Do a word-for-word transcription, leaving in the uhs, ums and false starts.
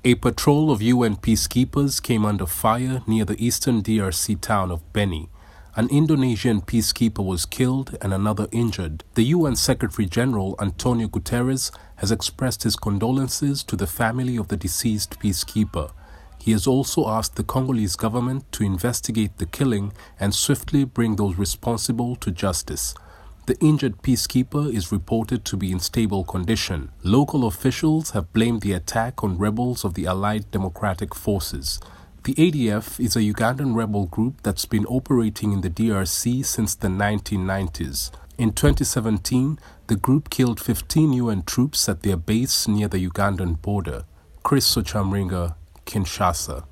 A patrol of U N peacekeepers came under fire near the eastern D R C town of Beni. An Indonesian peacekeeper was killed and another injured. The U N Secretary-General Antonio Guterres has expressed his condolences to the family of the deceased peacekeeper. He has also asked the Congolese government to investigate the killing and swiftly bring those responsible to justice. The injured peacekeeper is reported to be in stable condition. Local officials have blamed the attack on rebels of the Allied Democratic Forces. The A D F is a Ugandan rebel group that's been operating in the D R C since the nineteen nineties. In twenty seventeen, the group killed fifteen U N troops at their base near the Ugandan border. Chris Sochamringa, Kinshasa.